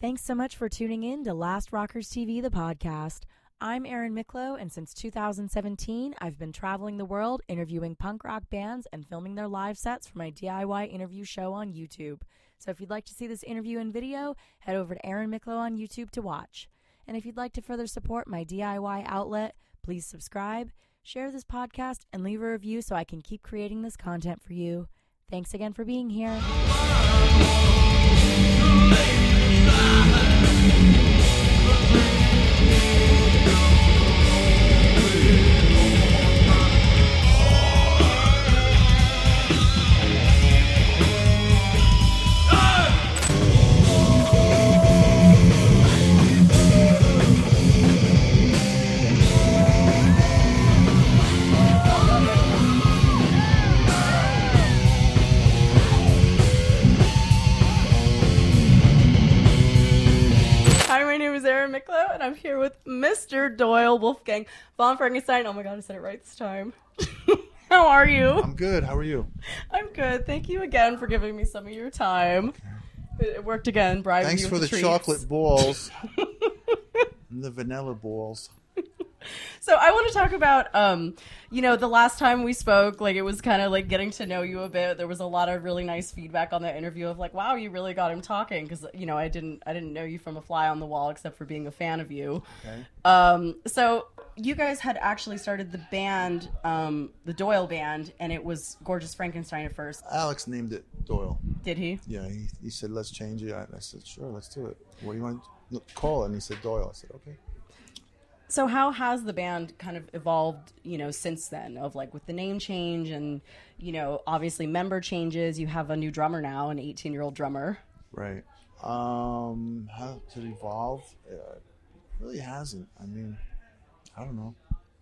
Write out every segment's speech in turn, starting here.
Thanks so much for tuning in to Last Rockers TV, the podcast. I'm Erin Miklo, and since 2017, I've been traveling the world interviewing punk rock bands and filming their live sets for my DIY interview show on YouTube. So if you'd like to see this interview in video, head over to Erin Miklo on YouTube to watch. And if you'd like to further support my DIY outlet, please subscribe, share this podcast, and leave a review so I can keep creating this content for you. Thanks again for being here. Miklo, and I'm here with Mr. Doyle Wolfgang von Frankenstein. Oh my god, I said it right this time. How are you? I'm good. How are you? I'm good. Thank you again for giving me some of your time. It worked again, bribing Thanks you for with the treats. chocolate balls and the vanilla balls. So I want to talk about, the last time we spoke, like, it was kind of like getting to know you a bit. There was a lot of really nice feedback on that interview of like, wow, you really got him talking. Because, I didn't know you from a fly on the wall except for being a fan of you. Okay. So you guys had actually started the band, the Doyle Band, and it was Gorgeous Frankenstein at first. Alex named it Doyle. Did he? Yeah, he said, let's change it. I said, sure, let's do it. What do you want to call it? And he said, Doyle. I said, okay. So how has the band kind of evolved, since then, of like with the name change and, obviously member changes? You have a new drummer now, an 18-year-old drummer. Right. How did it evolve? It really hasn't. I mean, I don't know.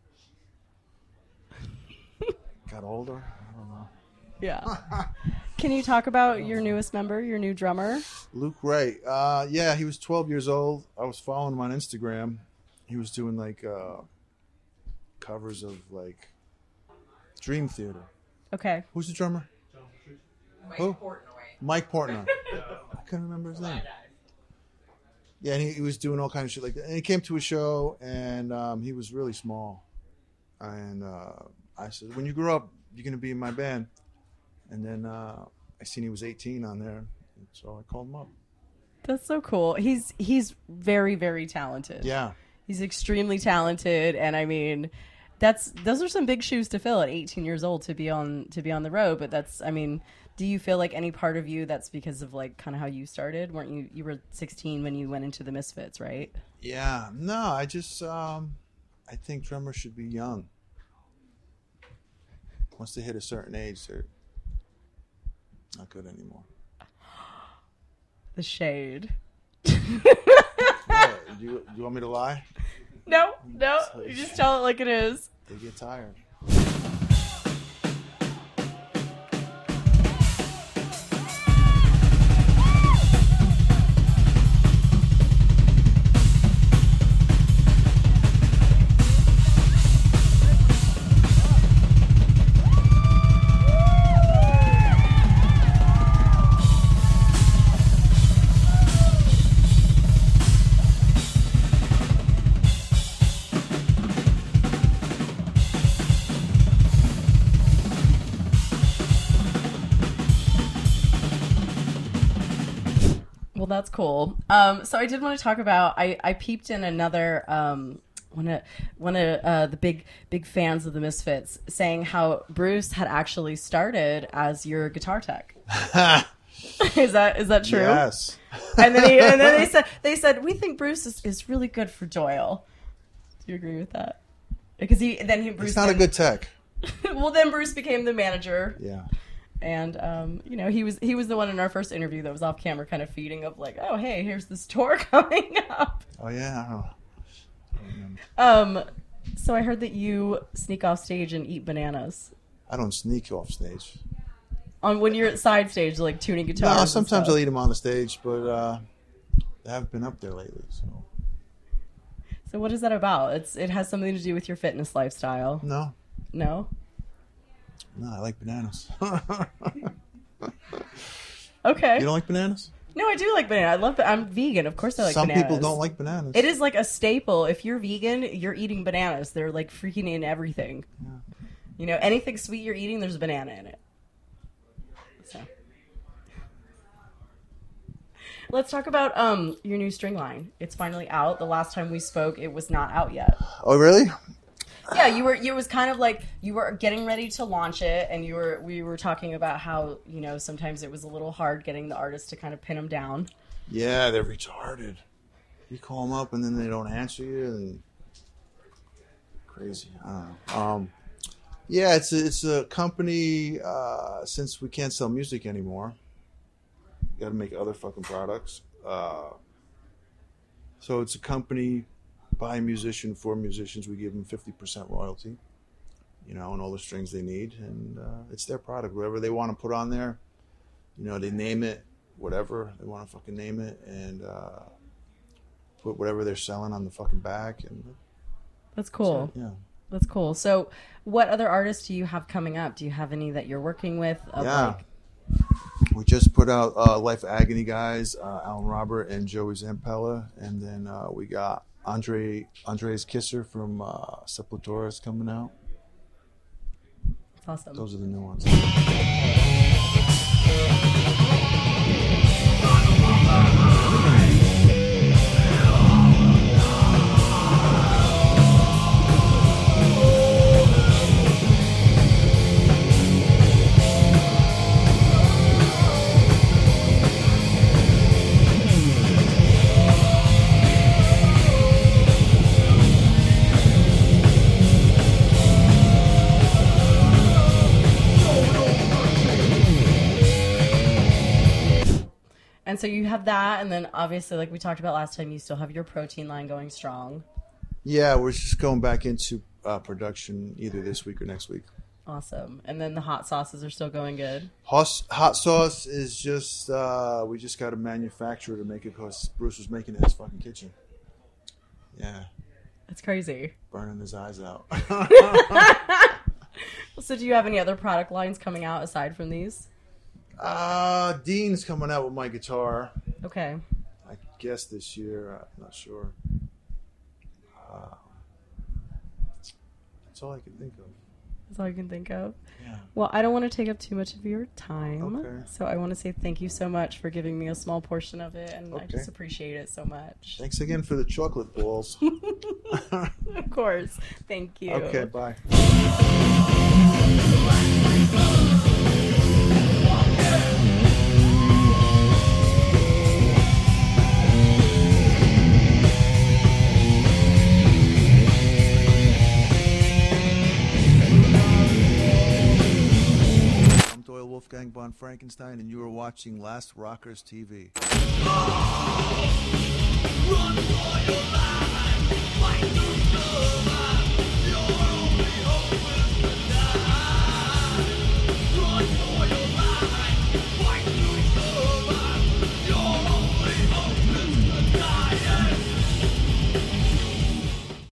Got older? I don't know. Yeah. Can you talk about your newest member, your new drummer? Luke Ray. Yeah, he was 12 years old. I was following him on Instagram. He was doing like covers of like Dream Theater. Okay. Who's the drummer? Who? Mike Portnoy. I couldn't remember his name. Yeah, and he was doing all kinds of shit like that. And he came to a show, and he was really small. And I said, when you grow up, you're going to be in my band. And then I seen he was 18 on there, and so I called him up. That's so cool. He's very, very talented. Yeah. He's extremely talented, and I mean, those are some big shoes to fill at 18 years old to be on the road. But do you feel like any part of you that's because of like kind of how you started? Weren't you were 16 when you went into the Misfits, right? Yeah, no, I just I think drummers should be young. Once they hit a certain age, they're not good anymore. The shade. Do you want me to lie? No, you just tell it like it is. They get tired. Well, that's cool. So I did want to talk about, I peeped in another, one of the big fans of the Misfits saying how Bruce had actually started as your guitar tech. Is that true? Yes. And then they said we think Bruce is really good for Doyle. Do you agree with that? Because Bruce. He's not a good tech. Well, then Bruce became the manager. Yeah. And he was the one in our first interview that was off camera, kind of feeding of like, oh hey, here's this tour coming up. Oh yeah. So I heard that you sneak off stage and eat bananas. I don't sneak off stage. When you're at side stage, like tuning guitars. No, sometimes I'll eat them on the stage, but I haven't been up there lately. So what is that about? It has something to do with your fitness lifestyle. No. No? No, I like bananas. Okay. You don't like bananas? No, I do like banana. I love. I'm vegan. Of course, I like Some bananas. people don't like bananas. It is like a staple. If you're vegan, you're eating bananas. They're like freaking in everything. Yeah. You know, anything sweet you're eating, there's a banana in it. So, let's talk about your new string line. It's finally out. The last time we spoke, it was not out yet. Oh, really? Yeah, you were. It was kind of like you were getting ready to launch it, and we were talking about how, you know, sometimes it was a little hard getting the artists to kind of pin them down. Yeah, they're retarded. You call them up and then they don't answer you, and crazy. I don't know. Yeah, it's a company. Since we can't sell music anymore, we got to make other fucking products. So it's a company by musician for musicians. We give them 50% royalty, you know, and all the strings they need, and it's their product. Whatever they want to put on there, you know, they name it, whatever they want to fucking name it, and put whatever they're selling on the fucking back. And that's cool. Yeah. That's cool. So what other artists do you have coming up? Do you have any that you're working with? We just put out Life Agony guys, Alan Robert and Joey Zampella. And then we got Andreas Kisser from Sepultura is coming out. That's awesome. Those are the new ones. And so you have that, and then obviously, like we talked about last time, you still have your protein line going strong. Yeah, we're just going back into production either this week or next week. Awesome. And then the hot sauces are still going good? Hot sauce is just, we just got a manufacturer to make it because Bruce was making it in his fucking kitchen. Yeah. That's crazy. Burning his eyes out. So do you have any other product lines coming out aside from these? Dean's coming out with my guitar. Okay. I guess this year. I'm not sure. That's all I can think of. That's all you can think of? Yeah. Well, I don't want to take up too much of your time. Okay. So I want to say thank you so much for giving me a small portion of it, and I just appreciate it so much. Thanks again for the chocolate balls. Of course. Thank you. Okay, bye. Wolfgang von Frankenstein, and you are watching Last Rockers TV. Run, boy!